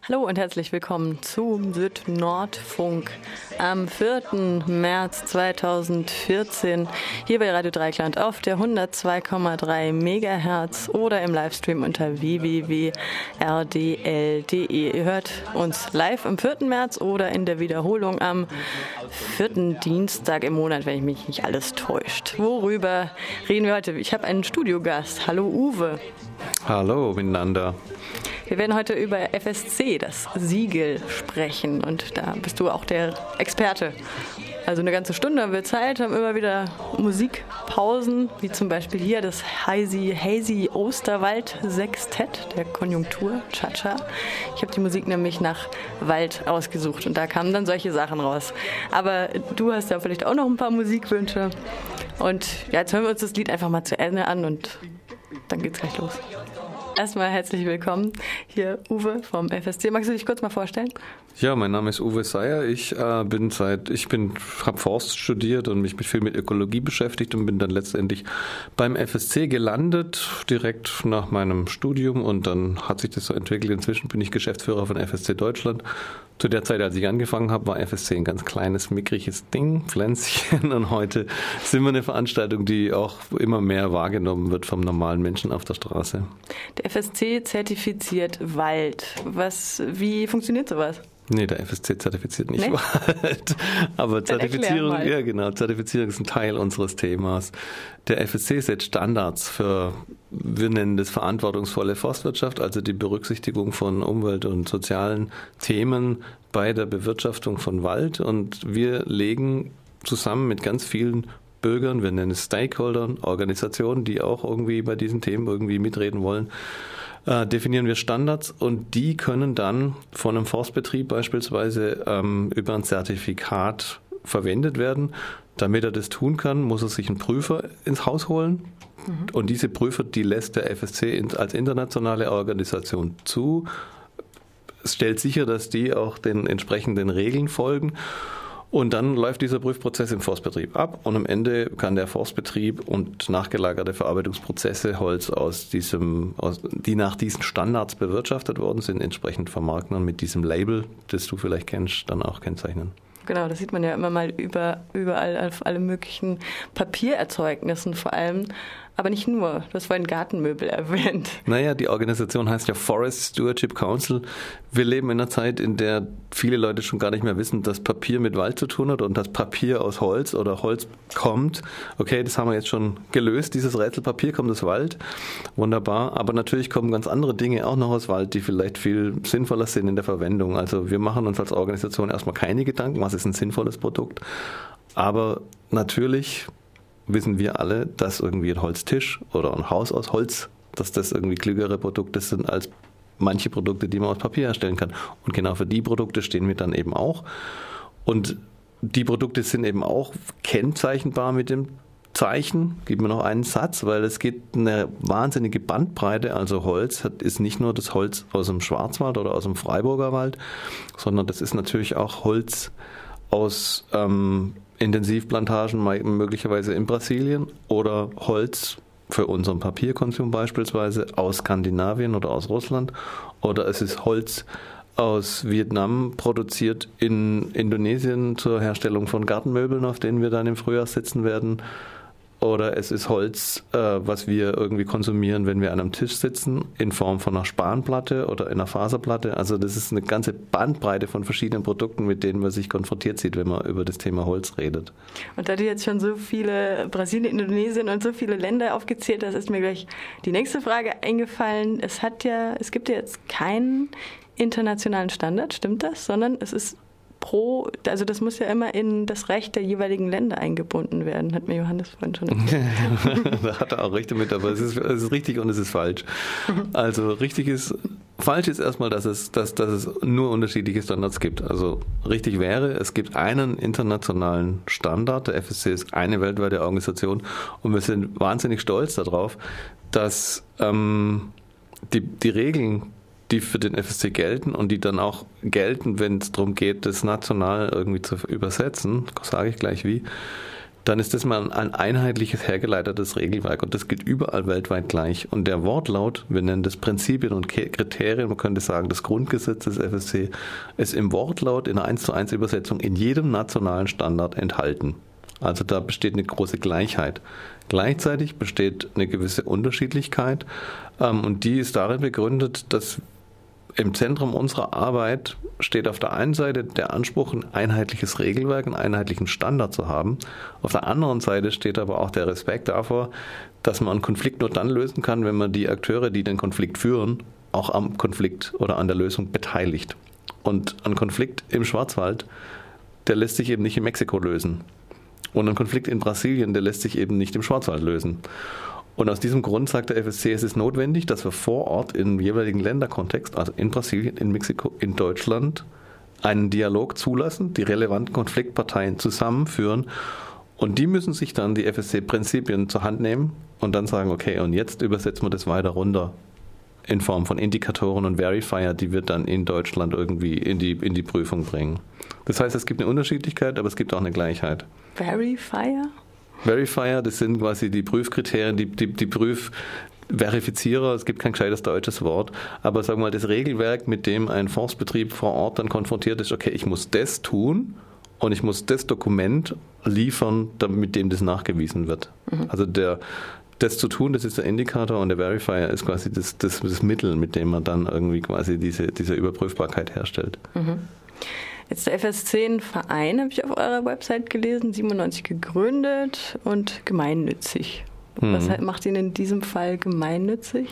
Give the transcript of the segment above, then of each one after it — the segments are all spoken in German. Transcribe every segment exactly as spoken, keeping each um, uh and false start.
Hallo und herzlich willkommen zum Süd-Nord-Funk am vierten März zweitausendvierzehn hier bei Radio Dreieckland auf der hundertzwei Komma drei Megahertz oder im Livestream unter w w w punkt r d l punkt d e. Ihr hört uns live am vierten März oder in der Wiederholung am vierten Dienstag im Monat, wenn ich mich nicht alles täuscht. Worüber reden wir heute? Ich habe einen Studiogast. Hallo Uwe. Hallo miteinander. Wir werden heute über F S C, das Siegel, sprechen und da bist du auch der Experte. Also eine ganze Stunde haben wir Zeit, haben immer wieder Musikpausen, wie zum Beispiel hier das Hazy, Hazy Osterwald Sextett der Konjunktur, Cha-Cha. Ich habe die Musik nämlich nach Wald ausgesucht und da kamen dann solche Sachen raus. Aber du hast ja vielleicht auch noch ein paar Musikwünsche und ja, jetzt hören wir uns das Lied einfach mal zu Ende an und dann geht's gleich los. Erstmal herzlich willkommen hier, Uwe vom F S C. Magst du dich kurz mal vorstellen? Ja, mein Name ist Uwe Seyer. Ich äh, bin seit, ich bin, habe Forst studiert und mich viel mit Ökologie beschäftigt und bin dann letztendlich beim F S C gelandet, direkt nach meinem Studium, und dann hat sich das so entwickelt. Inzwischen bin ich Geschäftsführer von F S C Deutschland. Zu der Zeit, als ich angefangen habe, war F S C ein ganz kleines, mickriges Ding, Pflänzchen, und heute sind wir eine Veranstaltung, die auch immer mehr wahrgenommen wird vom normalen Menschen auf der Straße. Der F S C zertifiziert Wald. Was, wie funktioniert sowas? Nee, der F S C zertifiziert nicht nee? Wald. Aber Zertifizierung, ja genau, Zertifizierung ist ein Teil unseres Themas. Der F S C setzt Standards für, wir nennen das verantwortungsvolle Forstwirtschaft, also die Berücksichtigung von Umwelt- und sozialen Themen bei der Bewirtschaftung von Wald. Und wir legen zusammen mit ganz vielen Bürgern, wir nennen es Stakeholdern, Organisationen, die auch irgendwie bei diesen Themen irgendwie mitreden wollen, äh, definieren wir Standards, und die können dann von einem Forstbetrieb beispielsweise ähm, über ein Zertifikat verwendet werden. Damit er das tun kann, muss er sich einen Prüfer ins Haus holen. Mhm. Und diese Prüfer, die lässt der F S C als internationale Organisation zu. Es stellt sicher, dass die auch den entsprechenden Regeln folgen. Und dann läuft dieser Prüfprozess im Forstbetrieb ab, und am Ende kann der Forstbetrieb und nachgelagerte Verarbeitungsprozesse Holz aus diesem, aus, die nach diesen Standards bewirtschaftet worden sind, entsprechend vermarkten und mit diesem Label, das du vielleicht kennst, dann auch kennzeichnen. Genau, das sieht man ja immer mal über, überall auf alle möglichen Papiererzeugnissen vor allem. Aber nicht nur, du hast vorhin Gartenmöbel erwähnt. Naja, die Organisation heißt ja Forest Stewardship Council. Wir leben in einer Zeit, in der viele Leute schon gar nicht mehr wissen, dass Papier mit Wald zu tun hat und dass Papier aus Holz oder Holz kommt. Okay, das haben wir jetzt schon gelöst, dieses Rätsel. Papier kommt aus Wald, wunderbar. Aber natürlich kommen ganz andere Dinge auch noch aus Wald, die vielleicht viel sinnvoller sind in der Verwendung. Also wir machen uns als Organisation erstmal keine Gedanken, was ist ein sinnvolles Produkt. Aber natürlich wissen wir alle, dass irgendwie ein Holztisch oder ein Haus aus Holz, dass das irgendwie klügere Produkte sind als manche Produkte, die man aus Papier herstellen kann. Und genau für die Produkte stehen wir dann eben auch. Und die Produkte sind eben auch kennzeichnbar mit dem Zeichen. Gib mir noch einen Satz, weil es gibt eine wahnsinnige Bandbreite. Also Holz ist nicht nur das Holz aus dem Schwarzwald oder aus dem Freiburger Wald, sondern das ist natürlich auch Holz aus ähm, Intensivplantagen, möglicherweise in Brasilien, oder Holz für unseren Papierkonsum beispielsweise aus Skandinavien oder aus Russland, oder es ist Holz aus Vietnam, produziert in Indonesien zur Herstellung von Gartenmöbeln, auf denen wir dann im Frühjahr sitzen werden. Oder es ist Holz, äh, was wir irgendwie konsumieren, wenn wir an einem Tisch sitzen, in Form von einer Spanplatte oder einer Faserplatte. Also das ist eine ganze Bandbreite von verschiedenen Produkten, mit denen man sich konfrontiert sieht, wenn man über das Thema Holz redet. Und da du jetzt schon so viele, Brasilien, Indonesien und so viele Länder aufgezählt hast, ist mir gleich die nächste Frage eingefallen. Es hat ja, es gibt ja jetzt keinen internationalen Standard, stimmt das? Sondern es ist pro, also das muss ja immer in das Recht der jeweiligen Länder eingebunden werden, hat mir Johannes vorhin schon erklärt. Da hat er auch recht damit, aber es ist, es ist richtig und es ist falsch. Also richtig ist, falsch ist erstmal, dass es, dass, dass es nur unterschiedliche Standards gibt. Also richtig wäre, es gibt einen internationalen Standard, der F S C ist eine weltweite Organisation, und wir sind wahnsinnig stolz darauf, dass ähm, die, die Regeln, die für den F S C gelten und die dann auch gelten, wenn es darum geht, das national irgendwie zu übersetzen, sage ich gleich wie, dann ist das mal ein einheitliches, hergeleitetes Regelwerk und das gilt überall weltweit gleich. Und der Wortlaut, wir nennen das Prinzipien und Kriterien, man könnte sagen, das Grundgesetz des F S C, ist im Wortlaut in einer eins zu eins Übersetzung in jedem nationalen Standard enthalten. Also da besteht eine große Gleichheit. Gleichzeitig besteht eine gewisse Unterschiedlichkeit ähm, und die ist darin begründet, dass im Zentrum unserer Arbeit steht auf der einen Seite der Anspruch, ein einheitliches Regelwerk, einen einheitlichen Standard zu haben. Auf der anderen Seite steht aber auch der Respekt davor, dass man einen Konflikt nur dann lösen kann, wenn man die Akteure, die den Konflikt führen, auch am Konflikt oder an der Lösung beteiligt. Und ein Konflikt im Schwarzwald, der lässt sich eben nicht in Mexiko lösen. Und ein Konflikt in Brasilien, der lässt sich eben nicht im Schwarzwald lösen. Und aus diesem Grund sagt der F S C, es ist notwendig, dass wir vor Ort im jeweiligen Länderkontext, also in Brasilien, in Mexiko, in Deutschland, einen Dialog zulassen, die relevanten Konfliktparteien zusammenführen und die müssen sich dann die F S C-Prinzipien zur Hand nehmen und dann sagen, okay, und jetzt übersetzen wir das weiter runter in Form von Indikatoren und Verifier, die wir dann in Deutschland irgendwie in die, in die Prüfung bringen. Das heißt, es gibt eine Unterschiedlichkeit, aber es gibt auch eine Gleichheit. Verifier? Verifier, das sind quasi die Prüfkriterien, die, die, die Prüfverifizierer, es gibt kein gescheites deutsches Wort, aber sagen wir mal, das Regelwerk, mit dem ein Forstbetrieb vor Ort dann konfrontiert ist, okay, ich muss das tun und ich muss das Dokument liefern, mit dem das nachgewiesen wird. Mhm. Also der, das zu tun, das ist der Indikator und der Verifier ist quasi das, das, das Mittel, mit dem man dann irgendwie quasi diese, diese Überprüfbarkeit herstellt. Mhm. Jetzt der F S C, ein Verein, habe ich auf eurer Website gelesen, siebenundneunzig gegründet und gemeinnützig. Mhm. Was macht ihn in diesem Fall gemeinnützig?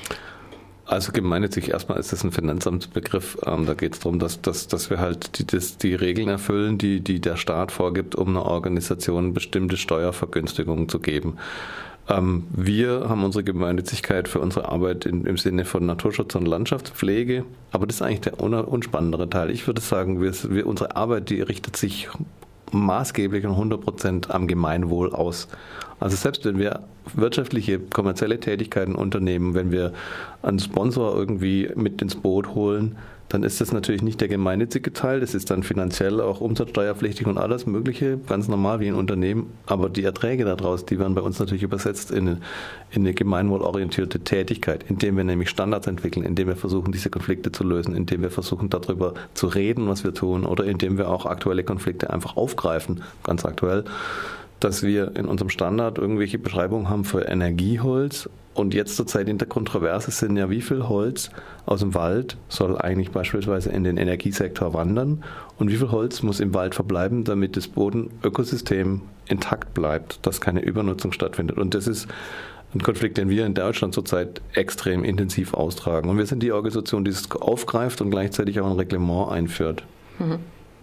Also gemeinnützig, erstmal ist das ein Finanzamtsbegriff. Ähm, da geht es darum, dass, dass, dass wir halt die, das, die Regeln erfüllen, die, die der Staat vorgibt, um einer Organisation bestimmte Steuervergünstigungen zu geben. Ähm, wir haben unsere Gemeinnützigkeit für unsere Arbeit in, im Sinne von Naturschutz und Landschaftspflege, aber das ist eigentlich der un, unspannendere Teil. Ich würde sagen, wir, wir, unsere Arbeit, die richtet sich maßgeblich und hundert Prozent am Gemeinwohl aus. Also selbst wenn wir wirtschaftliche, kommerzielle Tätigkeiten unternehmen, wenn wir einen Sponsor irgendwie mit ins Boot holen, dann ist das natürlich nicht der gemeinnützige Teil, das ist dann finanziell auch umsatzsteuerpflichtig und alles Mögliche, ganz normal wie ein Unternehmen, aber die Erträge daraus, die werden bei uns natürlich übersetzt in eine, in eine gemeinwohlorientierte Tätigkeit, indem wir nämlich Standards entwickeln, indem wir versuchen, diese Konflikte zu lösen, indem wir versuchen, darüber zu reden, was wir tun, oder indem wir auch aktuelle Konflikte einfach aufgreifen, ganz aktuell, dass wir in unserem Standard irgendwelche Beschreibungen haben für Energieholz und jetzt zurzeit in der Kontroverse sind ja, wie viel Holz aus dem Wald soll eigentlich beispielsweise in den Energiesektor wandern und wie viel Holz muss im Wald verbleiben, damit das Bodenökosystem intakt bleibt, dass keine Übernutzung stattfindet. Und das ist ein Konflikt, den wir in Deutschland zurzeit extrem intensiv austragen. Und wir sind die Organisation, die es aufgreift und gleichzeitig auch ein Reglement einführt. Mhm.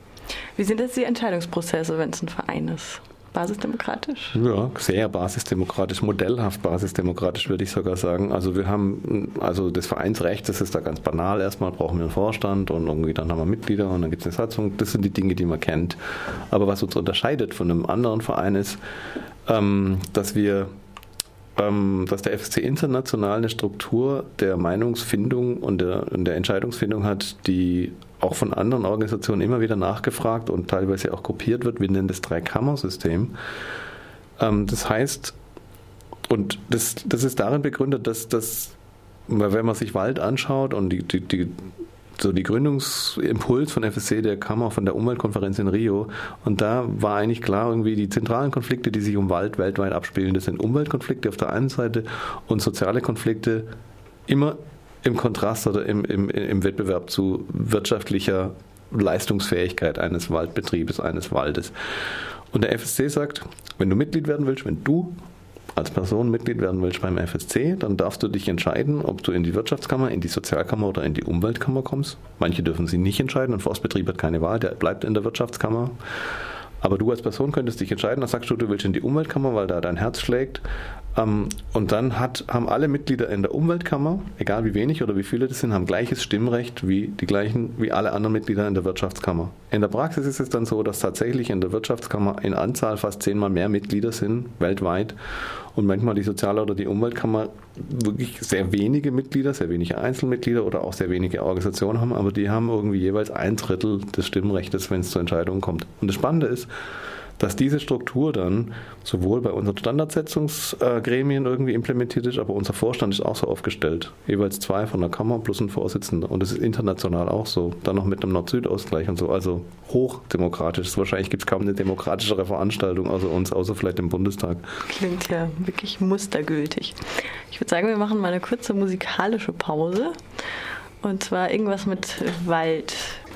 Wie sind jetzt die Entscheidungsprozesse, wenn es ein Verein ist? Basisdemokratisch? Ja, sehr basisdemokratisch, modellhaft basisdemokratisch würde ich sogar sagen. Also wir haben, also das Vereinsrecht, das ist da ganz banal. Erstmal brauchen wir einen Vorstand und irgendwie dann haben wir Mitglieder und dann gibt es eine Satzung. Das sind die Dinge, die man kennt. Aber was uns unterscheidet von einem anderen Verein ist, ähm, dass wir ähm, dass der F S C international eine Struktur der Meinungsfindung und der, und der Entscheidungsfindung hat, die auch von anderen Organisationen immer wieder nachgefragt und teilweise auch kopiert wird. Wir nennen das Dreikammersystem. Ähm, das heißt, und das, das ist darin begründet, dass, dass wenn man sich Wald anschaut und die, die, die, so die Gründungsimpuls von F S C, der kam auch von der Umweltkonferenz in Rio und da war eigentlich klar, irgendwie die zentralen Konflikte, die sich um Wald weltweit abspielen, das sind Umweltkonflikte auf der einen Seite und soziale Konflikte immer im Kontrast oder im, im, im Wettbewerb zu wirtschaftlicher Leistungsfähigkeit eines Waldbetriebes, eines Waldes. Und der F S C sagt, wenn du Mitglied werden willst, wenn du als Person Mitglied werden willst beim F S C, dann darfst du dich entscheiden, ob du in die Wirtschaftskammer, in die Sozialkammer oder in die Umweltkammer kommst. Manche dürfen sie nicht entscheiden, ein Forstbetrieb hat keine Wahl, der bleibt in der Wirtschaftskammer. Aber du als Person könntest dich entscheiden, dann sagst du, du willst in die Umweltkammer, weil da dein Herz schlägt. Und dann hat, haben alle Mitglieder in der Umweltkammer, egal wie wenig oder wie viele das sind, haben gleiches Stimmrecht wie die gleichen, wie alle anderen Mitglieder in der Wirtschaftskammer. In der Praxis ist es dann so, dass tatsächlich in der Wirtschaftskammer in Anzahl fast zehnmal mehr Mitglieder sind, weltweit. Und manchmal die Sozial- oder die Umweltkammer wirklich sehr wenige Mitglieder, sehr wenige Einzelmitglieder oder auch sehr wenige Organisationen haben, aber die haben irgendwie jeweils ein Drittel des Stimmrechts, wenn es zur Entscheidung kommt. Und das Spannende ist, dass diese Struktur dann sowohl bei unseren Standardsetzungsgremien irgendwie implementiert ist, aber unser Vorstand ist auch so aufgestellt. Jeweils zwei von der Kammer plus ein Vorsitzender. Und das ist international auch so. Dann noch mit einem Nord-Süd-Ausgleich und so. Also hochdemokratisch. Wahrscheinlich gibt es kaum eine demokratischere Veranstaltung außer uns, außer vielleicht im Bundestag. Klingt ja wirklich mustergültig. Ich würde sagen, wir machen mal eine kurze musikalische Pause. Und zwar irgendwas mit Wald.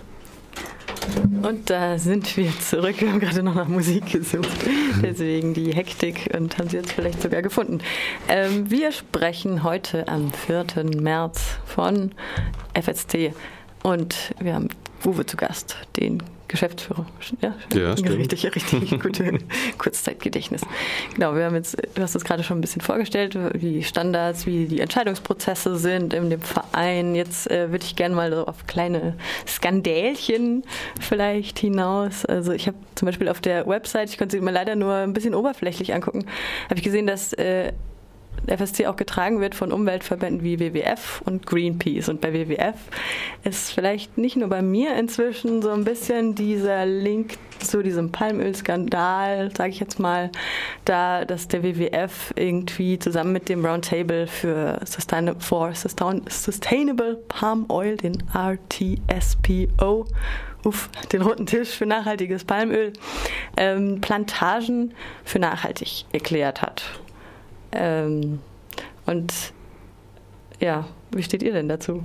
Und da sind wir zurück. Wir haben gerade noch nach Musik gesucht. Deswegen die Hektik und haben sie jetzt vielleicht sogar gefunden. Ähm, wir sprechen heute am vierten März von F S C. Und wir haben Uwe zu Gast, den Geschäftsführer. Ja, ja stimmt. Richtig, richtig gute Kurzzeitgedächtnis. Genau, wir haben jetzt, du hast das gerade schon ein bisschen vorgestellt, wie die Standards, wie die Entscheidungsprozesse sind in dem Verein. Jetzt äh, würde ich gerne mal so auf kleine Skandälchen vielleicht hinaus. Also ich habe zum Beispiel auf der Website, ich konnte sie mir leider nur ein bisschen oberflächlich angucken, habe ich gesehen, dass äh, F S C auch getragen wird von Umweltverbänden wie W W F und Greenpeace. Und bei W W F ist vielleicht nicht nur bei mir inzwischen so ein bisschen dieser Link zu diesem Palmölskandal, sage ich jetzt mal, da, dass der W W F irgendwie zusammen mit dem Roundtable für Sustain- for Sustainable Palm Oil, den R T S P O, Uff, den roten Tisch für nachhaltiges Palmöl, ähm, Plantagen für nachhaltig erklärt hat. Ähm, und ja, wie steht ihr denn dazu?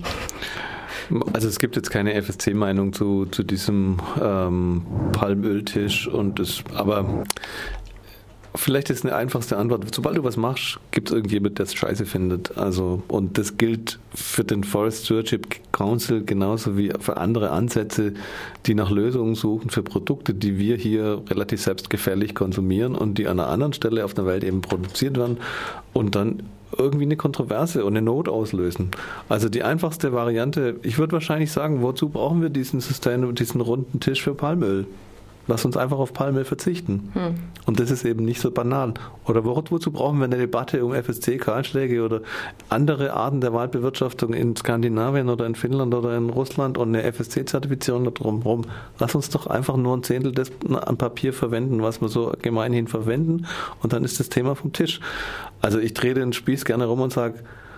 Also es gibt jetzt keine F S C-Meinung zu, zu diesem ähm, Palmöltisch, und das, aber vielleicht ist eine einfachste Antwort: Sobald du was machst, gibt es irgendjemand, der es scheiße findet. Also, und das gilt für den Forest Stewardship Council genauso wie für andere Ansätze, die nach Lösungen suchen für Produkte, die wir hier relativ selbstgefällig konsumieren und die an einer anderen Stelle auf der Welt eben produziert werden und dann irgendwie eine Kontroverse und eine Not auslösen. Also die einfachste Variante, ich würde wahrscheinlich sagen, wozu brauchen wir diesen Sustainable, diesen runden Tisch für Palmöl? Lass uns einfach auf Palmöl verzichten. Hm. Und das ist eben nicht so banal. Oder wozu brauchen wir eine Debatte um F S C-Kahlschläge oder andere Arten der Waldbewirtschaftung in Skandinavien oder in Finnland oder in Russland und eine F S C-Zertifizierung drumherum? Lass uns doch einfach nur ein Zehntel des, an Papier verwenden, was wir so gemeinhin verwenden, und dann ist das Thema vom Tisch. Also ich drehe den Spieß gerne rum und sage,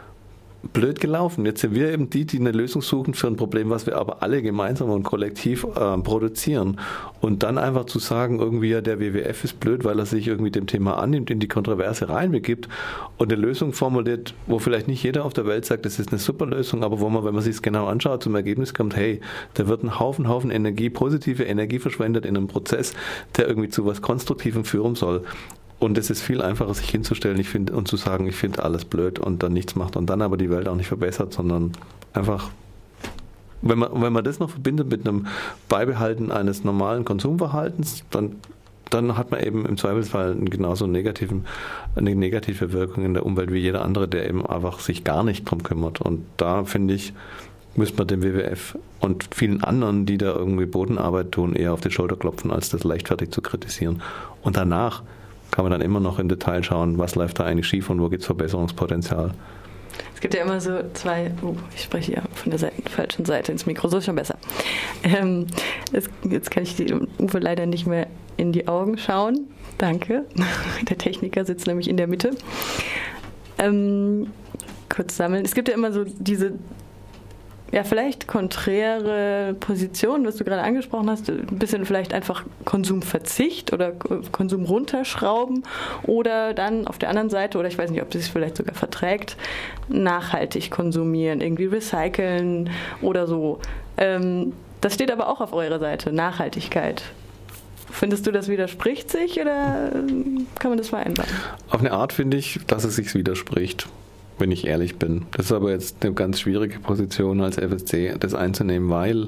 blöd gelaufen. Jetzt sind wir eben die, die eine Lösung suchen für ein Problem, was wir aber alle gemeinsam und kollektiv äh, produzieren. Und dann einfach zu sagen, irgendwie, ja, der W W F ist blöd, weil er sich irgendwie dem Thema annimmt, in die Kontroverse reinbegibt und eine Lösung formuliert, wo vielleicht nicht jeder auf der Welt sagt, das ist eine super Lösung, aber wo man, wenn man sich es genau anschaut, zum Ergebnis kommt, hey, da wird ein Haufen, Haufen Energie, positive Energie verschwendet in einem Prozess, der irgendwie zu was Konstruktivem führen soll. Und es ist viel einfacher, sich hinzustellen ich find, und zu sagen, ich finde alles blöd und dann nichts macht und dann aber die Welt auch nicht verbessert, sondern einfach, wenn man, wenn man das noch verbindet mit einem Beibehalten eines normalen Konsumverhaltens, dann, dann hat man eben im Zweifelsfall einen genauso negativen, eine negative Wirkung in der Umwelt wie jeder andere, der eben einfach sich gar nicht drum kümmert. Und da, finde ich, müsste man dem W W F und vielen anderen, die da irgendwie Bodenarbeit tun, eher auf die Schulter klopfen, als das leichtfertig zu kritisieren. Und danach kann man dann immer noch im Detail schauen, was läuft da eigentlich schief und wo gibt es Verbesserungspotenzial. Es gibt ja immer so zwei, oh, ich spreche ja von der Seite, falschen Seite ins Mikro, so ist schon besser. Ähm, es, jetzt kann ich die Uwe leider nicht mehr in die Augen schauen. Danke. Der Techniker sitzt nämlich in der Mitte. Ähm, kurz sammeln. Es gibt ja immer so diese, ja, vielleicht konträre Position, was du gerade angesprochen hast, ein bisschen vielleicht einfach Konsumverzicht oder Konsum runterschrauben oder dann auf der anderen Seite, oder ich weiß nicht, ob das sich vielleicht sogar verträgt, nachhaltig konsumieren, irgendwie recyceln oder so. Ähm, das steht aber auch auf eurer Seite, Nachhaltigkeit. Findest du, das widerspricht sich oder kann man das vereinbaren? Auf eine Art finde ich, dass es sich widerspricht, wenn ich ehrlich bin. Das ist aber jetzt eine ganz schwierige Position als F S C, das einzunehmen, weil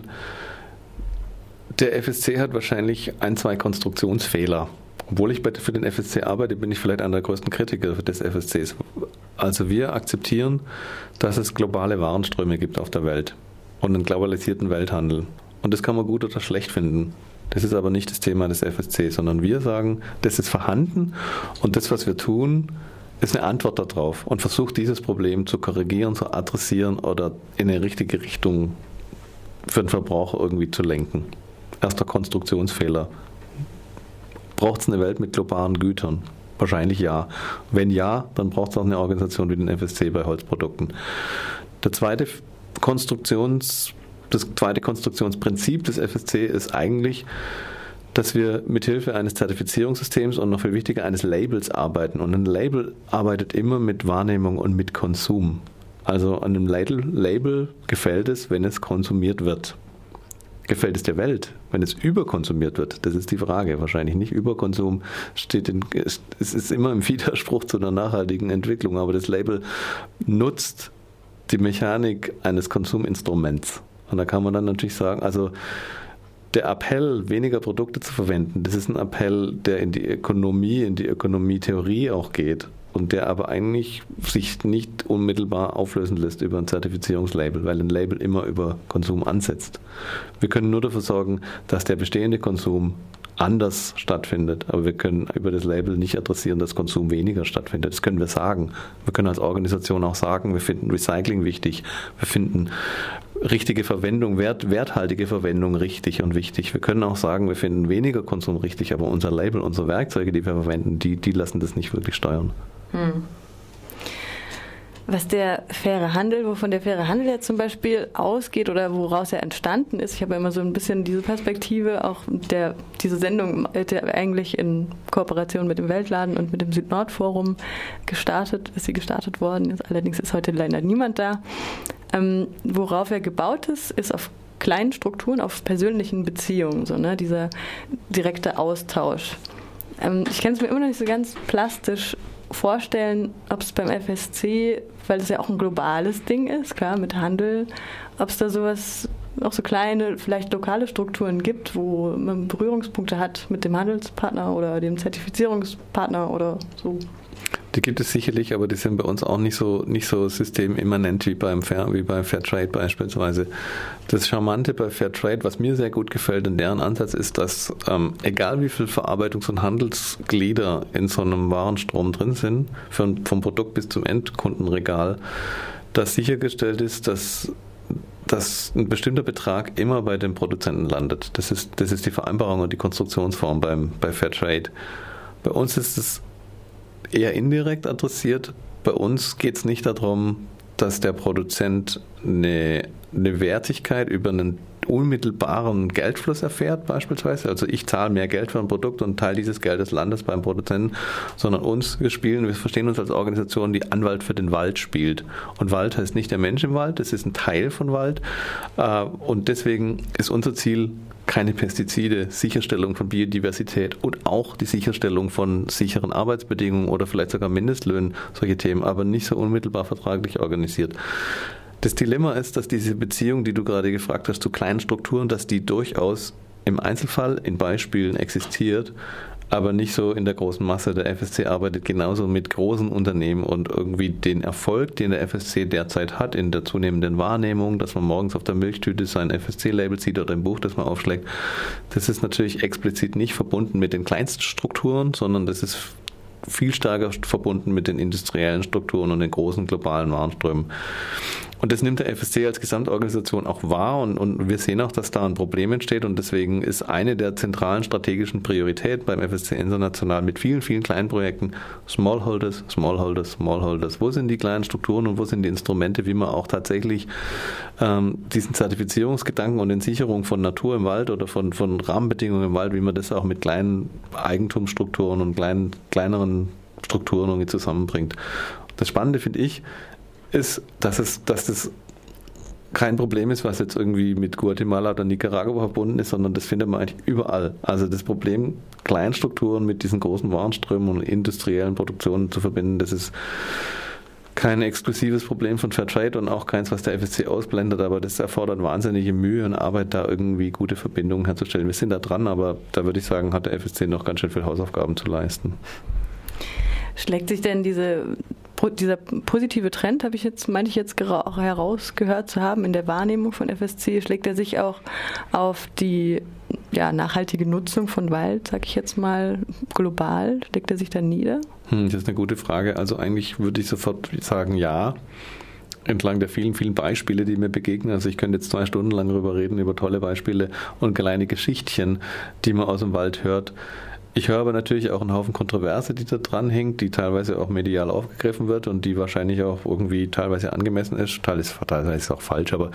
der F S C hat wahrscheinlich ein, zwei Konstruktionsfehler. Obwohl ich für den F S C arbeite, bin ich vielleicht einer der größten Kritiker des F S Cs. Also wir akzeptieren, dass es globale Warenströme gibt auf der Welt und einen globalisierten Welthandel. Und das kann man gut oder schlecht finden. Das ist aber nicht das Thema des F S C, sondern wir sagen, das ist vorhanden und das, was wir tun, ist eine Antwort darauf und versucht, dieses Problem zu korrigieren, zu adressieren oder in eine richtige Richtung für den Verbraucher irgendwie zu lenken. Erster Konstruktionsfehler. Braucht es eine Welt mit globalen Gütern? Wahrscheinlich ja. Wenn ja, dann braucht es auch eine Organisation wie den F S C bei Holzprodukten. Der zweite Konstruktions, das zweite Konstruktionsprinzip des F S C ist eigentlich, dass wir mithilfe eines Zertifizierungssystems und noch viel wichtiger eines Labels arbeiten. Und ein Label arbeitet immer mit Wahrnehmung und mit Konsum. Also an einem Label, Label gefällt es, wenn es konsumiert wird. Gefällt es der Welt, wenn es überkonsumiert wird? Das ist die Frage. Wahrscheinlich nicht. Überkonsum steht in, es ist immer im Widerspruch zu einer nachhaltigen Entwicklung, aber das Label nutzt die Mechanik eines Konsuminstruments. Und da kann man dann natürlich sagen, also der Appell, weniger Produkte zu verwenden, das ist ein Appell, der in die Ökonomie, in die Ökonomietheorie auch geht und der aber eigentlich sich nicht unmittelbar auflösen lässt über ein Zertifizierungslabel, weil ein Label immer über Konsum ansetzt. Wir können nur dafür sorgen, dass der bestehende Konsum anders stattfindet, aber wir können über das Label nicht adressieren, dass Konsum weniger stattfindet. Das können wir sagen. Wir können als Organisation auch sagen, wir finden Recycling wichtig, wir finden richtige Verwendung, wert, werthaltige Verwendung richtig und wichtig. Wir können auch sagen, wir finden weniger Konsum richtig, aber unser Label, unsere Werkzeuge, die wir verwenden, die, die lassen das nicht wirklich steuern. Hm. Was der faire Handel, wovon der faire Handel jetzt zum Beispiel ausgeht oder woraus er entstanden ist, ich habe ja immer so ein bisschen diese Perspektive, auch der, diese Sendung der eigentlich in Kooperation mit dem Weltladen und mit dem Süd-Nord-Forum gestartet, ist sie gestartet worden, allerdings ist heute leider niemand da. Ähm, worauf er gebaut ist, ist auf kleinen Strukturen, auf persönlichen Beziehungen, so, ne, dieser direkte Austausch. Ähm, ich kann es mir immer noch nicht so ganz plastisch vorstellen, ob es beim F S C, weil es ja auch ein globales Ding ist, klar, mit Handel, ob es da sowas, auch so kleine, vielleicht lokale Strukturen gibt, wo man Berührungspunkte hat mit dem Handelspartner oder dem Zertifizierungspartner oder so. Die gibt es sicherlich, aber die sind bei uns auch nicht so, nicht so systemimmanent wie beim Fair, wie bei Fairtrade beispielsweise. Das Charmante bei Fairtrade, was mir sehr gut gefällt in deren Ansatz, ist, dass ähm, egal wie viele Verarbeitungs- und Handelsglieder in so einem Warenstrom drin sind, von, vom Produkt bis zum Endkundenregal, dass sichergestellt ist, dass dass ein bestimmter Betrag immer bei den Produzenten landet. Das ist, das ist die Vereinbarung und die Konstruktionsform beim, bei Fairtrade. Bei uns ist es eher indirekt adressiert. Bei uns geht es nicht darum, dass der Produzent eine, eine Wertigkeit über einen unmittelbaren Geldfluss erfährt beispielsweise. Also ich zahle mehr Geld für ein Produkt und Teil dieses Geldes landet beim Produzenten, sondern uns, wir spielen, wir verstehen uns als Organisation, die Anwalt für den Wald spielt. Und Wald heißt nicht der Mensch im Wald, das ist ein Teil von Wald. Und deswegen ist unser Ziel keine Pestizide, Sicherstellung von Biodiversität und auch die Sicherstellung von sicheren Arbeitsbedingungen oder vielleicht sogar Mindestlöhnen, solche Themen, aber nicht so unmittelbar vertraglich organisiert. Das Dilemma ist, dass diese Beziehung, die du gerade gefragt hast, zu kleinen Strukturen, dass die durchaus im Einzelfall in Beispielen existiert, aber nicht so in der großen Masse. Der F S C arbeitet genauso mit großen Unternehmen und irgendwie den Erfolg, den der F S C derzeit hat in der zunehmenden Wahrnehmung, dass man morgens auf der Milchtüte sein F S C-Label sieht oder im Buch, das man aufschlägt, das ist natürlich explizit nicht verbunden mit den kleinsten Strukturen, sondern das ist viel stärker verbunden mit den industriellen Strukturen und den großen globalen Warenströmen. Und das nimmt der F S C als Gesamtorganisation auch wahr und, und wir sehen auch, dass da ein Problem entsteht und deswegen ist eine der zentralen strategischen Prioritäten beim F S C international mit vielen, vielen kleinen Projekten Smallholders, Smallholders, Smallholders. Wo sind die kleinen Strukturen und wo sind die Instrumente, wie man auch tatsächlich ähm, diesen Zertifizierungsgedanken und den Sicherungen von Natur im Wald oder von, von Rahmenbedingungen im Wald, wie man das auch mit kleinen Eigentumsstrukturen und kleinen, kleineren Strukturen irgendwie zusammenbringt. Das Spannende finde ich, ist, dass es, dass das kein Problem ist, was jetzt irgendwie mit Guatemala oder Nicaragua verbunden ist, sondern das findet man eigentlich überall. Also das Problem, Kleinstrukturen mit diesen großen Warenströmen und industriellen Produktionen zu verbinden, das ist kein exklusives Problem von Fairtrade und auch keins, was der F S C ausblendet, aber das erfordert wahnsinnige Mühe und Arbeit, da irgendwie gute Verbindungen herzustellen. Wir sind da dran, aber da würde ich sagen, hat der F S C noch ganz schön viele Hausaufgaben zu leisten. Schlägt sich denn diese Dieser positive Trend, habe ich jetzt, meine ich jetzt auch herausgehört zu haben, in der Wahrnehmung von F S C, schlägt er sich auch auf die ja, nachhaltige Nutzung von Wald, sage ich jetzt mal, global? Schlägt er sich da nieder? Hm, das ist eine gute Frage. Also eigentlich würde ich sofort sagen, ja. Entlang der vielen, vielen Beispiele, die mir begegnen. Also ich könnte jetzt zwei Stunden lang darüber reden, über tolle Beispiele und kleine Geschichtchen, die man aus dem Wald hört. Ich höre aber natürlich auch einen Haufen Kontroverse, die da dran hängt, die teilweise auch medial aufgegriffen wird und die wahrscheinlich auch irgendwie teilweise angemessen ist. Teilweise ist es auch falsch, aber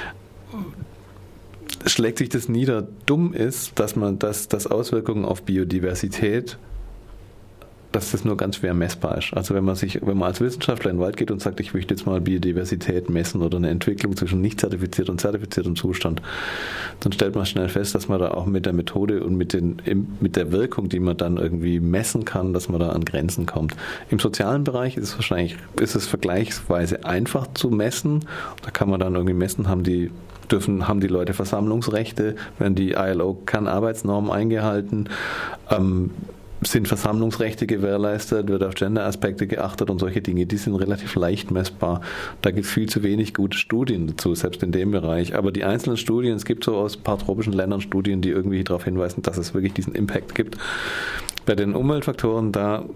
schlägt sich das nieder. Dumm ist, dass man dass, dass Auswirkungen auf Biodiversität, dass das nur ganz schwer messbar ist. Also wenn man sich, wenn man als Wissenschaftler in den Wald geht und sagt, ich möchte jetzt mal Biodiversität messen oder eine Entwicklung zwischen nicht zertifiziert und zertifiziertem Zustand, dann stellt man schnell fest, dass man da auch mit der Methode und mit, den, mit der Wirkung, die man dann irgendwie messen kann, dass man da an Grenzen kommt. Im sozialen Bereich ist es wahrscheinlich, ist es vergleichsweise einfach zu messen. Da kann man dann irgendwie messen, haben die dürfen, haben die Leute Versammlungsrechte, werden die I L O-Kernarbeitsnormen eingehalten, ähm, sind Versammlungsrechte gewährleistet, wird auf Gender-Aspekte geachtet und solche Dinge, die sind relativ leicht messbar. Da gibt es viel zu wenig gute Studien dazu, selbst in dem Bereich. Aber die einzelnen Studien, es gibt so aus ein paar tropischen Ländern Studien, die irgendwie darauf hinweisen, dass es wirklich diesen Impact gibt. Bei den Umweltfaktoren, da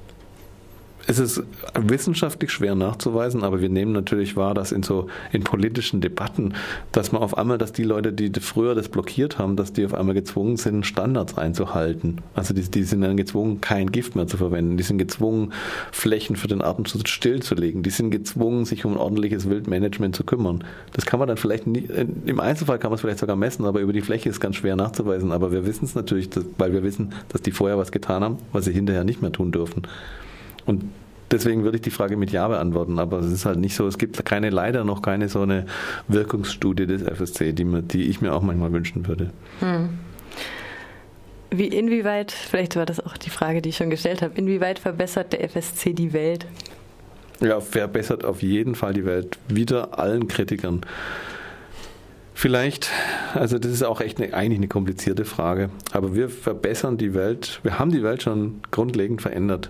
ist es wissenschaftlich schwer nachzuweisen, aber wir nehmen natürlich wahr, dass in so in politischen Debatten, dass man auf einmal, dass die Leute, die früher das blockiert haben, dass die auf einmal gezwungen sind, Standards einzuhalten. Also die, die sind dann gezwungen, kein Gift mehr zu verwenden. Die sind gezwungen, Flächen für den Artenschutz stillzulegen. Die sind gezwungen, sich um ein ordentliches Wildmanagement zu kümmern. Das kann man dann vielleicht nie, im Einzelfall kann man es vielleicht sogar messen, aber über die Fläche ist ganz schwer nachzuweisen. Aber wir wissen es natürlich, dass, weil wir wissen, dass die vorher was getan haben, was sie hinterher nicht mehr tun dürfen. Und deswegen würde ich die Frage mit Ja beantworten, aber es ist halt nicht so, es gibt keine, leider noch keine so eine Wirkungsstudie des F S C, die, mir, die ich mir auch manchmal wünschen würde. Hm. Wie, inwieweit, vielleicht war das auch die Frage, die ich schon gestellt habe, inwieweit verbessert der F S C die Welt? Ja, verbessert auf jeden Fall die Welt, wieder allen Kritikern. Vielleicht, also das ist auch echt eine, eigentlich eine komplizierte Frage, aber wir verbessern die Welt, wir haben die Welt schon grundlegend verändert.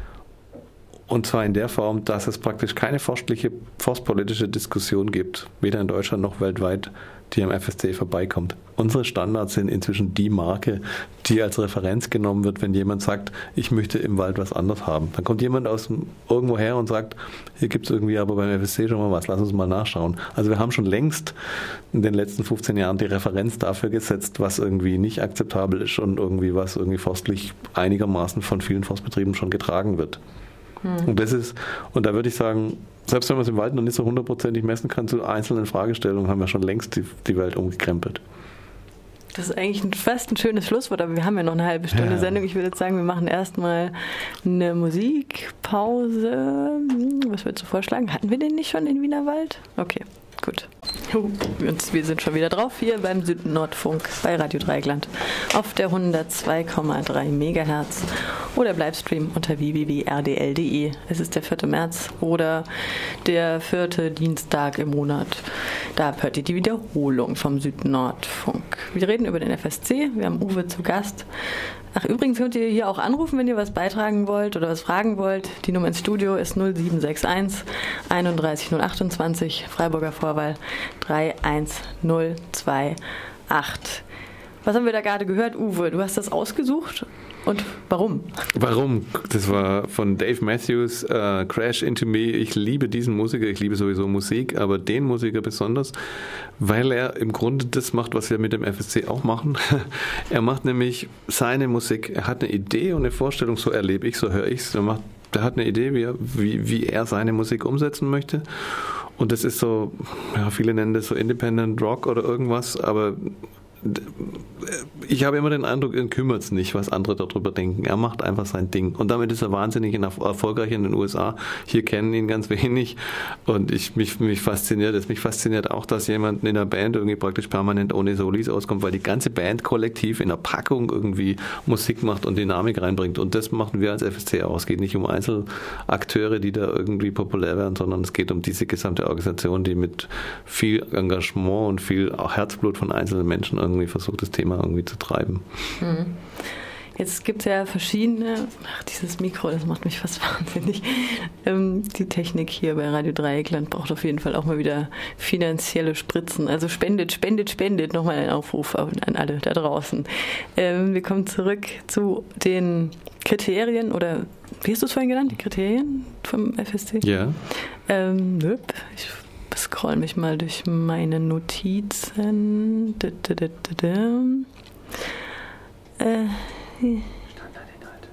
Und zwar in der Form, dass es praktisch keine forstliche, forstpolitische Diskussion gibt, weder in Deutschland noch weltweit, die am F S C vorbeikommt. Unsere Standards sind inzwischen die Marke, die als Referenz genommen wird, wenn jemand sagt, ich möchte im Wald was anderes haben. Dann kommt jemand aus irgendwo her und sagt, hier gibt es irgendwie aber beim F S C schon mal was, lass uns mal nachschauen. Also wir haben schon längst in den letzten fünfzehn Jahren die Referenz dafür gesetzt, was irgendwie nicht akzeptabel ist und irgendwie was irgendwie forstlich einigermaßen von vielen Forstbetrieben schon getragen wird. Hm. Und das ist, und da würde ich sagen, selbst wenn man es im Wald noch nicht so hundertprozentig messen kann, zu einzelnen Fragestellungen haben wir schon längst die, die Welt umgekrempelt. Das ist eigentlich ein, fast ein schönes Schlusswort, aber wir haben ja noch eine halbe Stunde ja. Sendung. Ich würde jetzt sagen, wir machen erstmal eine Musikpause. Was würdest du vorschlagen? Hatten wir den nicht schon in Wienerwald? Okay, gut. Wir sind schon wieder drauf hier beim Süd-Nordfunk bei Radio Dreieckland auf der hundertzwei Komma drei Megahertz oder im Livestream unter w w w punkt r d l punkt d e. Es ist der vierte März oder der vierte Dienstag im Monat. Da hört ihr die Wiederholung vom Süd-Nordfunk. Wir reden über den F S C, wir haben Uwe zu Gast. Ach, übrigens könnt ihr hier auch anrufen, wenn ihr was beitragen wollt oder was fragen wollt. Die Nummer ins Studio ist null sieben sechs eins einunddreißig null achtundzwanzig, Freiburger Vorwahl drei eins null zwei acht. Was haben wir da gerade gehört, Uwe? Du hast das ausgesucht und warum? Warum? Das war von Dave Matthews, uh, Crash Into Me. Ich liebe diesen Musiker, ich liebe sowieso Musik, aber den Musiker besonders, weil er im Grunde das macht, was wir mit dem F S C auch machen. Er macht nämlich seine Musik, er hat eine Idee und eine Vorstellung, so erlebe ich, so höre ich es. Er macht, der hat eine Idee, wie er, wie, wie er seine Musik umsetzen möchte. Und das ist so, ja, viele nennen das so Independent Rock oder irgendwas, aber ich habe immer den Eindruck, ihn kümmert es nicht, was andere darüber denken. Er macht einfach sein Ding. Und damit ist er wahnsinnig erfolgreich in den U S A. Hier kennen ihn ganz wenig. Und ich, mich, mich fasziniert es. Mich fasziniert auch, dass jemand in der Band irgendwie praktisch permanent ohne Solis auskommt, weil die ganze Band kollektiv in der Packung irgendwie Musik macht und Dynamik reinbringt. Und das machen wir als F S C auch. Es geht nicht um Einzelakteure, die da irgendwie populär werden, sondern es geht um diese gesamte Organisation, die mit viel Engagement und viel auch Herzblut von einzelnen Menschen irgendwie versucht, das Thema irgendwie zu treiben. Jetzt gibt es ja verschiedene, ach, dieses Mikro, das macht mich fast wahnsinnig. Ähm, die Technik hier bei Radio Dreieckland braucht auf jeden Fall auch mal wieder finanzielle Spritzen. Also spendet, spendet, spendet. Nochmal ein Aufruf an alle da draußen. Ähm, wir kommen zurück zu den Kriterien oder, wie hast du es vorhin genannt, die Kriterien vom F S C? Ja. Ähm, ich scroll mich mal durch meine Notizen. Da, da, da, da, da. Äh,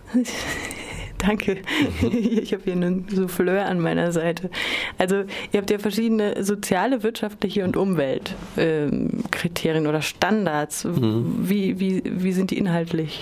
Danke. Ich habe hier einen Souffleur an meiner Seite. Also ihr habt ja verschiedene soziale, wirtschaftliche und Umweltkriterien ähm, oder Standards. Mhm. Wie, wie, wie sind die inhaltlich?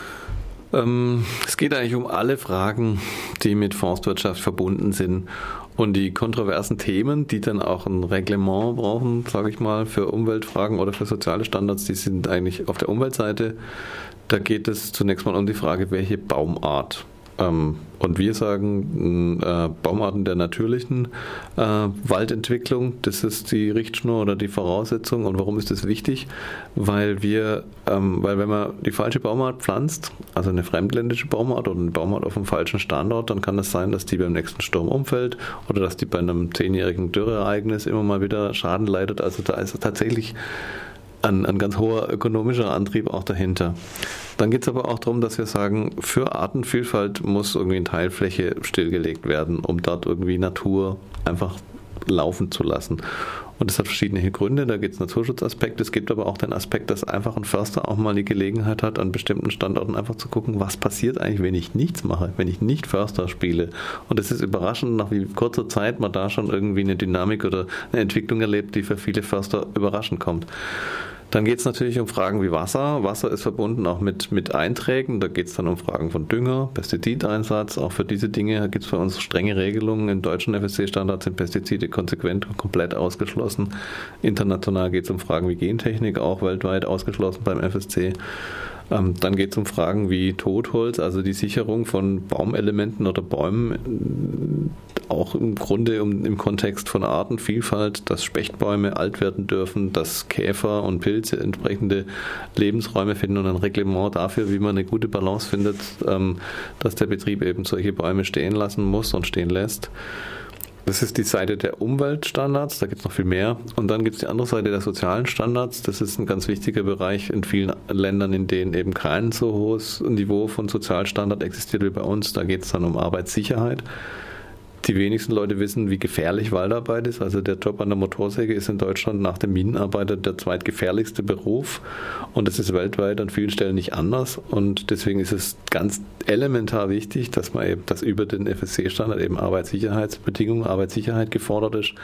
Ähm, es geht eigentlich um alle Fragen, die mit Forstwirtschaft verbunden sind. Und die kontroversen Themen, die dann auch ein Reglement brauchen, sage ich mal, für Umweltfragen oder für soziale Standards, die sind eigentlich auf der Umweltseite. Da geht es zunächst mal um die Frage, welche Baumart. Ähm, und wir sagen, äh, Baumarten der natürlichen äh, Waldentwicklung, das ist die Richtschnur oder die Voraussetzung. Und warum ist das wichtig? Weil wir, ähm, weil wenn man die falsche Baumart pflanzt, also eine fremdländische Baumart oder eine Baumart auf dem falschen Standort, dann kann es sein, dass die beim nächsten Sturm umfällt oder dass die bei einem zehnjährigen Dürreereignis immer mal wieder Schaden leidet. Also da ist es tatsächlich Ein, ein ganz hoher ökonomischer Antrieb auch dahinter. Dann geht es aber auch darum, dass wir sagen, für Artenvielfalt muss irgendwie eine Teilfläche stillgelegt werden, um dort irgendwie Natur einfach laufen zu lassen. Und das hat verschiedene Gründe, da gibt es Naturschutzaspekte, es gibt aber auch den Aspekt, dass einfach ein Förster auch mal die Gelegenheit hat, an bestimmten Standorten einfach zu gucken, was passiert eigentlich, wenn ich nichts mache, wenn ich nicht Förster spiele. Und es ist überraschend, nach wie kurzer Zeit man da schon irgendwie eine Dynamik oder eine Entwicklung erlebt, die für viele Förster überraschend kommt. Dann geht es natürlich um Fragen wie Wasser. Wasser ist verbunden auch mit, mit Einträgen. Da geht es dann um Fragen von Dünger, Pestizideinsatz. Auch für diese Dinge gibt es bei uns strenge Regelungen. Im deutschen F S C-Standard sind Pestizide konsequent und komplett ausgeschlossen. International geht es um Fragen wie Gentechnik, auch weltweit ausgeschlossen beim F S C. Ähm, dann geht es um Fragen wie Totholz, also die Sicherung von Baumelementen oder Bäumen, auch im Grunde um, im Kontext von Artenvielfalt, dass Spechtbäume alt werden dürfen, dass Käfer und Pilze entsprechende Lebensräume finden und ein Reglement dafür, wie man eine gute Balance findet, ähm, dass der Betrieb eben solche Bäume stehen lassen muss und stehen lässt. Das ist die Seite der Umweltstandards, da gibt es noch viel mehr. Und dann gibt es die andere Seite der sozialen Standards. Das ist ein ganz wichtiger Bereich in vielen Ländern, in denen eben kein so hohes Niveau von Sozialstandard existiert wie bei uns. Da geht es dann um Arbeitssicherheit. Die wenigsten Leute wissen, wie gefährlich Waldarbeit ist. Also der Job an der Motorsäge ist in Deutschland nach dem Minenarbeiter der zweitgefährlichste Beruf. Und das ist weltweit an vielen Stellen nicht anders. Und deswegen ist es ganz elementar wichtig, dass man eben, dass über den F S C-Standard eben Arbeitssicherheitsbedingungen, Arbeitssicherheit gefordert ist.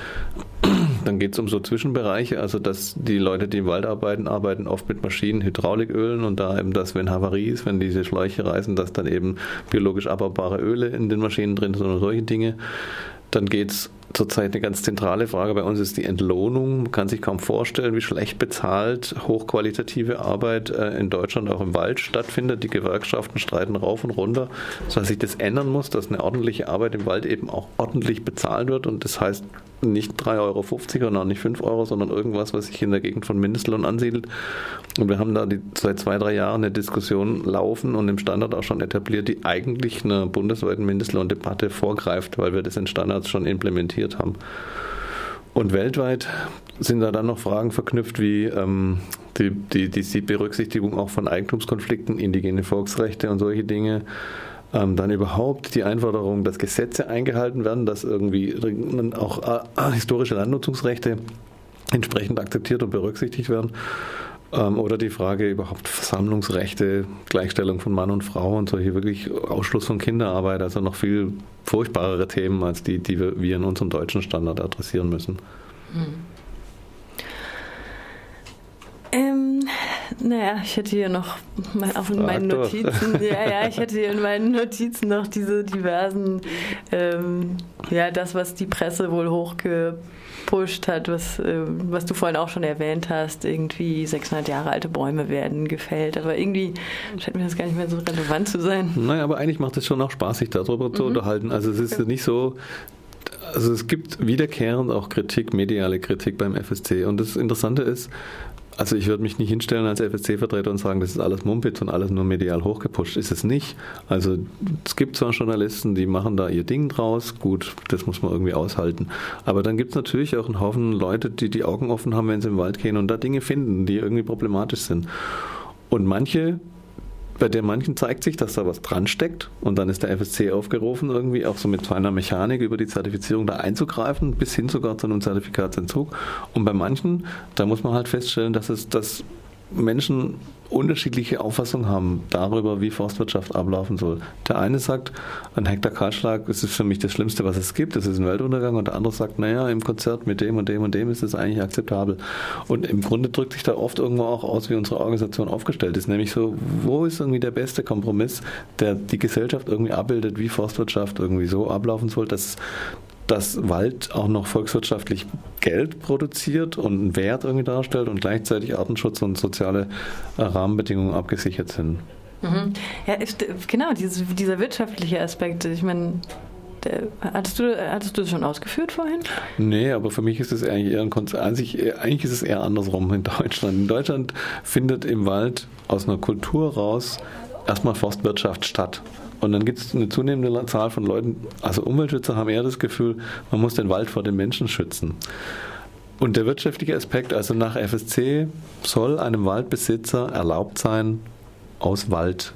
Dann geht es um so Zwischenbereiche, also dass die Leute, die im Wald arbeiten, arbeiten oft mit Maschinen, Hydraulikölen und da eben das, wenn Havarie ist, wenn diese Schläuche reißen, dass dann eben biologisch abbaubare Öle in den Maschinen drin sind oder solche Dinge. Dann geht es zurzeit eine ganz zentrale Frage bei uns ist die Entlohnung. Man kann sich kaum vorstellen, wie schlecht bezahlt hochqualitative Arbeit in Deutschland auch im Wald stattfindet. Die Gewerkschaften streiten rauf und runter, sodass sich das ändern muss, dass eine ordentliche Arbeit im Wald eben auch ordentlich bezahlt wird. Und das heißt nicht drei Euro fünfzig und auch nicht fünf Euro, sondern irgendwas, was sich in der Gegend von Mindestlohn ansiedelt. Und wir haben da die, seit zwei, drei Jahren eine Diskussion laufen und im Standard auch schon etabliert, die eigentlich einer bundesweiten Mindestlohndebatte vorgreift, weil wir das in Standards schon implementiert haben. Und weltweit sind da dann noch Fragen verknüpft wie ähm, die, die, die Berücksichtigung auch von Eigentumskonflikten, indigene Volksrechte und solche Dinge. Ähm, dann überhaupt die Einforderung, dass Gesetze eingehalten werden, dass irgendwie auch äh, historische Landnutzungsrechte entsprechend akzeptiert und berücksichtigt werden. Ähm, oder die Frage überhaupt Versammlungsrechte, Gleichstellung von Mann und Frau und solche wirklich Ausschluss von Kinderarbeit, also noch viel furchtbarere Themen als die, die wir, wir in unserem deutschen Standard adressieren müssen. Hm. Ähm, naja, ich hätte hier noch mal auch in meinen Frag Notizen, doch. ja, ja, ich hätte hier in meinen Notizen noch diese diversen, ähm, ja, das, was die Presse wohl hochgepusht hat, was, äh, was du vorhin auch schon erwähnt hast, irgendwie sechshundert Jahre alte Bäume werden gefällt, aber irgendwie scheint mir das gar nicht mehr so relevant zu sein. Naja, aber eigentlich macht es schon auch Spaß, sich darüber mhm. zu unterhalten. Also es ist okay. nicht so... Also es gibt wiederkehrend auch Kritik, mediale Kritik beim F S C. Und das Interessante ist, also ich würde mich nicht hinstellen als F S C-Vertreter und sagen, das ist alles Mumpitz und alles nur medial hochgepusht. Ist es nicht. Also es gibt zwar Journalisten, die machen da ihr Ding draus. Gut, das muss man irgendwie aushalten. Aber dann gibt es natürlich auch einen Haufen Leute, die die Augen offen haben, wenn sie im Wald gehen und da Dinge finden, die irgendwie problematisch sind. Und manche... Bei den manchen zeigt sich, dass da was dran steckt und dann ist der F S C aufgerufen, irgendwie auch so mit seiner Mechanik über die Zertifizierung da einzugreifen, bis hin sogar zu einem Zertifikatsentzug. Und bei manchen, da muss man halt feststellen, dass es, dass Menschen unterschiedliche Auffassungen haben darüber, wie Forstwirtschaft ablaufen soll. Der eine sagt, ein Hektar Kahlschlag ist für mich das Schlimmste, was es gibt, das ist ein Weltuntergang, und der andere sagt, naja, im Konzert mit dem und dem und dem ist es eigentlich akzeptabel. Und im Grunde drückt sich da oft irgendwo auch aus, wie unsere Organisation aufgestellt ist, nämlich so, wo ist irgendwie der beste Kompromiss, der die Gesellschaft irgendwie abbildet, wie Forstwirtschaft irgendwie so ablaufen soll, dass dass Wald auch noch volkswirtschaftlich Geld produziert und einen Wert irgendwie darstellt und gleichzeitig Artenschutz und soziale Rahmenbedingungen abgesichert sind. Mhm. Ja, ist, genau, dieses, dieser wirtschaftliche Aspekt. Ich meine, der, hattest du, hattest du das schon ausgeführt vorhin? Nee, aber für mich ist es eigentlich eher ein Konzept. Eigentlich, eigentlich ist es eher andersrum in Deutschland. In Deutschland findet im Wald aus einer Kultur raus erstmal Forstwirtschaft statt. Und dann gibt es eine zunehmende Zahl von Leuten, also Umweltschützer haben eher das Gefühl, man muss den Wald vor den Menschen schützen. Und der wirtschaftliche Aspekt, also nach F S C soll einem Waldbesitzer erlaubt sein, aus Wald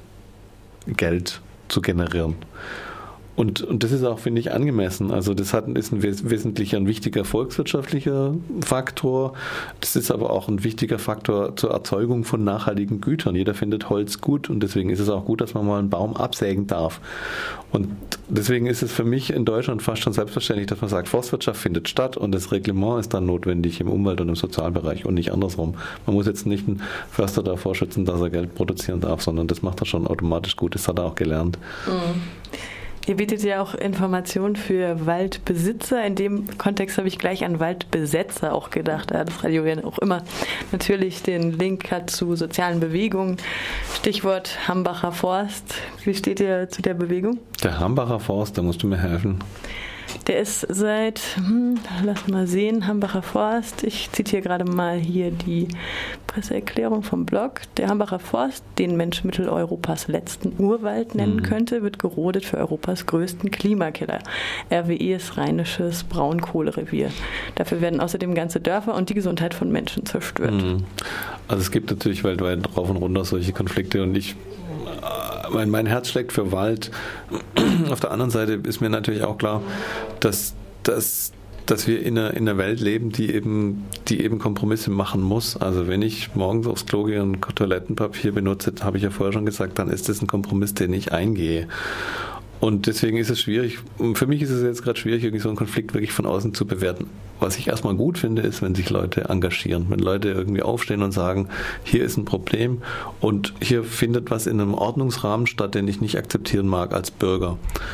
Geld zu generieren. Und, und das ist auch, finde ich, angemessen. Also das hat, ist ein wes- wesentlicher, ein wichtiger volkswirtschaftlicher Faktor. Das ist aber auch ein wichtiger Faktor zur Erzeugung von nachhaltigen Gütern. Jeder findet Holz gut und deswegen ist es auch gut, dass man mal einen Baum absägen darf. Und deswegen ist es für mich in Deutschland fast schon selbstverständlich, dass man sagt, Forstwirtschaft findet statt und das Reglement ist dann notwendig im Umwelt- und im Sozialbereich und nicht andersrum. Man muss jetzt nicht einen Förster davor schützen, dass er Geld produzieren darf, sondern das macht er schon automatisch gut. Das hat er auch gelernt. Mhm. Ihr bietet ja auch Informationen für Waldbesitzer. In dem Kontext habe ich gleich an Waldbesetzer auch gedacht, da das Radio ja auch immer natürlich den Link hat zu sozialen Bewegungen. Stichwort Hambacher Forst. Wie steht ihr zu der Bewegung? Der Hambacher Forst, da musst du mir helfen. Der ist seit, hm, lass mal sehen, Hambacher Forst. Ich zitiere gerade mal hier die Presseerklärung vom Blog. Der Hambacher Forst, den Mensch Mitteleuropas letzten Urwald nennen mhm. könnte, wird gerodet für Europas größten Klimakiller. R W E ist rheinisches Braunkohlerevier. Dafür werden außerdem ganze Dörfer und die Gesundheit von Menschen zerstört. Mhm. Also es gibt natürlich weltweit rauf und runter solche Konflikte und ich Mein, mein Herz schlägt für Wald. Auf der anderen Seite ist mir natürlich auch klar, dass, dass, dass wir in einer, in einer Welt leben, die eben, die eben Kompromisse machen muss. Also wenn ich morgens aufs Klo gehe und Toilettenpapier benutze, habe ich ja vorher schon gesagt, dann ist das ein Kompromiss, den ich eingehe. Und deswegen ist es schwierig, für mich ist es jetzt gerade schwierig, irgendwie so einen Konflikt wirklich von außen zu bewerten. Was ich erstmal gut finde, ist, wenn sich Leute engagieren, wenn Leute irgendwie aufstehen und sagen, hier ist ein Problem und hier findet was in einem Ordnungsrahmen statt, den ich nicht akzeptieren mag als Bürger.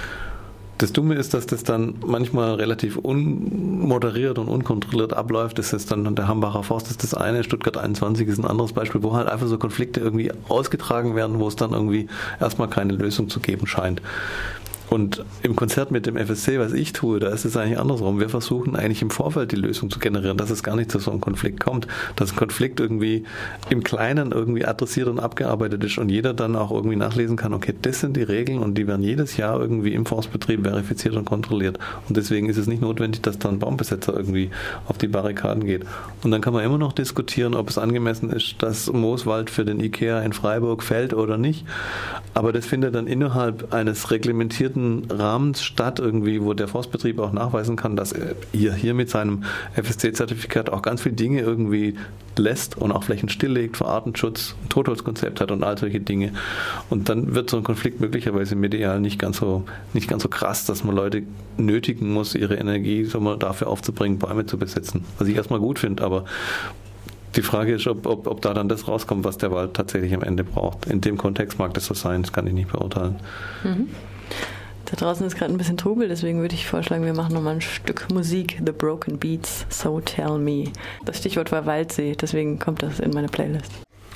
Das Dumme ist, dass das dann manchmal relativ unmoderiert und unkontrolliert abläuft. Das ist dann der Hambacher Forst, das ist das eine, Stuttgart einundzwanzig ist ein anderes Beispiel, wo halt einfach so Konflikte irgendwie ausgetragen werden, wo es dann irgendwie erstmal keine Lösung zu geben scheint. Und im Konzert mit dem F S C, was ich tue, da ist es eigentlich andersrum. Wir versuchen eigentlich im Vorfeld die Lösung zu generieren, dass es gar nicht zu so einem Konflikt kommt, dass ein Konflikt irgendwie im Kleinen irgendwie adressiert und abgearbeitet ist und jeder dann auch irgendwie nachlesen kann, okay, das sind die Regeln und die werden jedes Jahr irgendwie im Forstbetrieb verifiziert und kontrolliert. Und deswegen ist es nicht notwendig, dass dann ein Baumbesetzer irgendwie auf die Barrikaden geht. Und dann kann man immer noch diskutieren, ob es angemessen ist, dass Mooswald für den IKEA in Freiburg fällt oder nicht. Aber das findet dann innerhalb eines reglementierten Rahmens statt, irgendwie, wo der Forstbetrieb auch nachweisen kann, dass er hier, hier mit seinem F S C-Zertifikat auch ganz viele Dinge irgendwie lässt und auch Flächen stilllegt, für Artenschutz, ein Totholzkonzept hat und all solche Dinge. Und dann wird so ein Konflikt möglicherweise medial nicht ganz so, nicht ganz so krass, dass man Leute nötigen muss, ihre Energie so mal dafür aufzubringen, Bäume zu besetzen. Was ich erstmal gut finde, aber die Frage ist, ob, ob, ob da dann das rauskommt, was der Wald tatsächlich am Ende braucht. In dem Kontext mag das so sein, das kann ich nicht beurteilen. Mhm. Da draußen ist gerade ein bisschen Trubel, deswegen würde ich vorschlagen, wir machen nochmal ein Stück Musik. The Broken Beats, So Tell Me. Das Stichwort war Waldsee, deswegen kommt das in meine Playlist.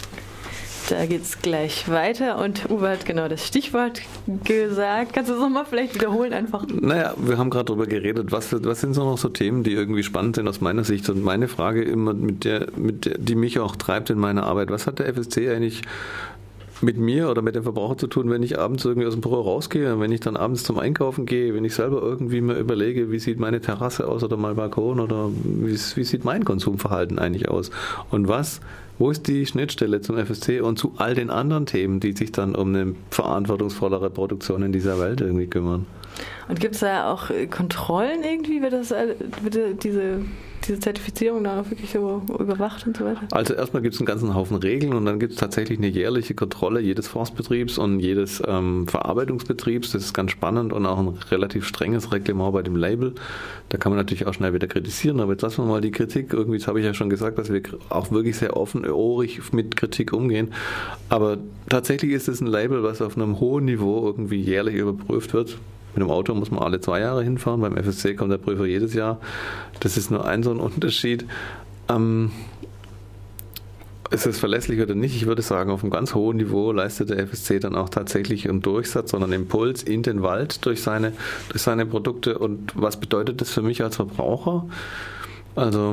Da geht's gleich weiter und Uwe hat genau das Stichwort gesagt. Kannst du es nochmal vielleicht wiederholen einfach? Naja, wir haben gerade darüber geredet, was, was sind so noch so Themen, die irgendwie spannend sind aus meiner Sicht. Und meine Frage immer, mit der, mit der, die mich auch treibt in meiner Arbeit, was hat der F S C eigentlich mit mir oder mit dem Verbraucher zu tun, wenn ich abends irgendwie aus dem Büro rausgehe, wenn ich dann abends zum Einkaufen gehe, wenn ich selber irgendwie mir überlege, wie sieht meine Terrasse aus oder mein Balkon oder wie, wie sieht mein Konsumverhalten eigentlich aus und was, wo ist die Schnittstelle zum F S C und zu all den anderen Themen, die sich dann um eine verantwortungsvollere Produktion in dieser Welt irgendwie kümmern. Und gibt es da auch Kontrollen irgendwie, wird das, wird diese diese Zertifizierung dann auch wirklich so überwacht und so weiter? Also erstmal gibt es einen ganzen Haufen Regeln und dann gibt es tatsächlich eine jährliche Kontrolle jedes Forstbetriebs und jedes ähm, Verarbeitungsbetriebs. Das ist ganz spannend und auch ein relativ strenges Reglement bei dem Label. Da kann man natürlich auch schnell wieder kritisieren, aber jetzt lassen wir mal die Kritik. Irgendwie, das habe ich ja schon gesagt, dass wir auch wirklich sehr offenohrig mit Kritik umgehen. Aber tatsächlich ist es ein Label, was auf einem hohen Niveau irgendwie jährlich überprüft wird. Mit dem Auto muss man alle zwei Jahre hinfahren, beim F S C kommt der Prüfer jedes Jahr. Das ist nur ein so ein Unterschied. Ähm, ist es verlässlich oder nicht? Ich würde sagen, auf einem ganz hohen Niveau leistet der F S C dann auch tatsächlich einen Durchsatz, sondern einen Impuls in den Wald durch seine, durch seine Produkte. Und was bedeutet das für mich als Verbraucher? Also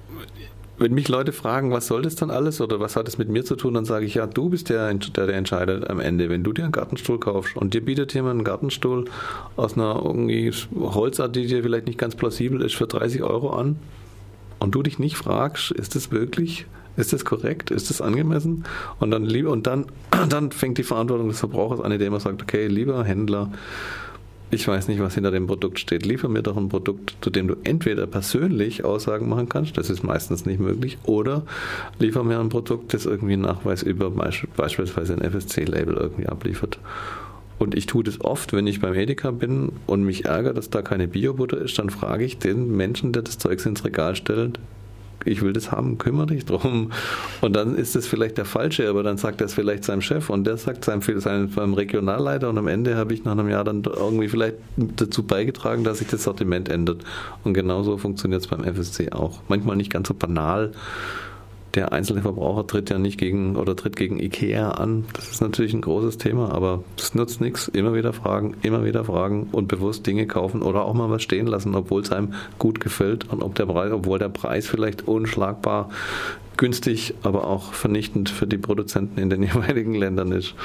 wenn mich Leute fragen, was soll das dann alles oder was hat es mit mir zu tun, dann sage ich, ja, du bist der, der, der entscheidet am Ende. Wenn du dir einen Gartenstuhl kaufst und dir bietet jemand einen Gartenstuhl aus einer irgendwie Holzart, die dir vielleicht nicht ganz plausibel ist, für dreißig Euro an und du dich nicht fragst, ist das wirklich, ist das korrekt, ist das angemessen? Und dann, und dann, dann fängt die Verantwortung des Verbrauchers an, indem er sagt, okay, lieber Händler, ich weiß nicht, was hinter dem Produkt steht. Liefer mir doch ein Produkt, zu dem du entweder persönlich Aussagen machen kannst, das ist meistens nicht möglich, oder liefer mir ein Produkt, das irgendwie einen Nachweis über beispielsweise ein F S C-Label irgendwie abliefert. Und ich tue das oft, wenn ich beim Edeka bin und mich ärgere, dass da keine Biobutter ist, dann frage ich den Menschen, der das Zeug ins Regal stellt, ich will das haben, kümmere dich drum. Und dann ist es vielleicht der Falsche, aber dann sagt er es vielleicht seinem Chef und der sagt seinem, seinem, seinem Regionalleiter und am Ende habe ich nach einem Jahr dann irgendwie vielleicht dazu beigetragen, dass sich das Sortiment ändert. Und genauso funktioniert es beim F S C auch. Manchmal nicht ganz so banal. Der einzelne Verbraucher tritt ja nicht gegen oder tritt gegen Ikea an. Das ist natürlich ein großes Thema, aber es nutzt nichts. Immer wieder fragen, immer wieder fragen und bewusst Dinge kaufen oder auch mal was stehen lassen, obwohl es einem gut gefällt und ob der Preis, obwohl der Preis vielleicht unschlagbar günstig, aber auch vernichtend für die Produzenten in den jeweiligen Ländern ist.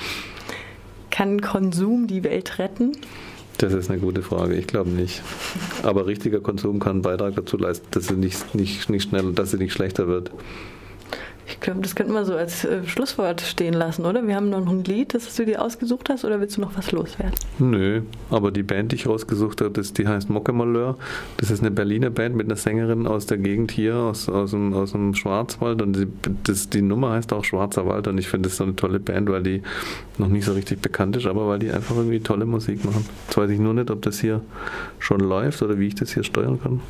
Kann Konsum die Welt retten? Das ist eine gute Frage. Ich glaube nicht. Aber richtiger Konsum kann einen Beitrag dazu leisten, dass sie nicht, nicht, nicht schneller, dass sie nicht schlechter wird. Ich glaube, das könnten wir so als äh, Schlusswort stehen lassen, oder? Wir haben noch ein Lied, das du dir ausgesucht hast, oder willst du noch was loswerden? Nö, aber die Band, die ich rausgesucht habe, das, die heißt Mockemalheur. Das ist eine Berliner Band mit einer Sängerin aus der Gegend hier, aus, aus, dem, aus dem Schwarzwald. Und die, das, die Nummer heißt auch Schwarzer Wald. Und ich finde, das ist so eine tolle Band, weil die noch nicht so richtig bekannt ist, aber weil die einfach irgendwie tolle Musik machen. Jetzt weiß ich nur nicht, ob das hier schon läuft oder wie ich das hier steuern kann.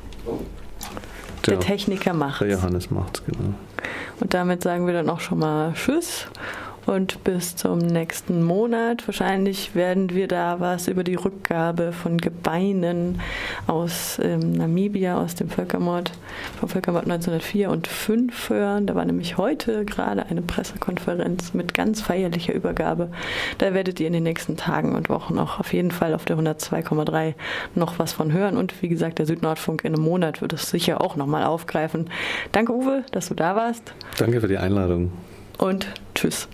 Der ja, Techniker macht's. Der Johannes macht's, genau. Und damit sagen wir dann auch schon mal Tschüss und bis zum nächsten Monat. Wahrscheinlich werden wir da was über die Rückgabe von Gebeinen aus ähm, Namibia, aus dem Völkermord, vom Völkermord neunzehnhundertvier und fünf hören. Da war nämlich heute gerade eine Pressekonferenz mit ganz feierlicher Übergabe. Da werdet ihr in den nächsten Tagen und Wochen auch auf jeden Fall auf der hundertzwei Komma drei noch was von hören. Und wie gesagt, der Südnordfunk in einem Monat wird es sicher auch nochmal aufgreifen. Danke, Uwe, dass du da warst. Danke für die Einladung. Und tschüss.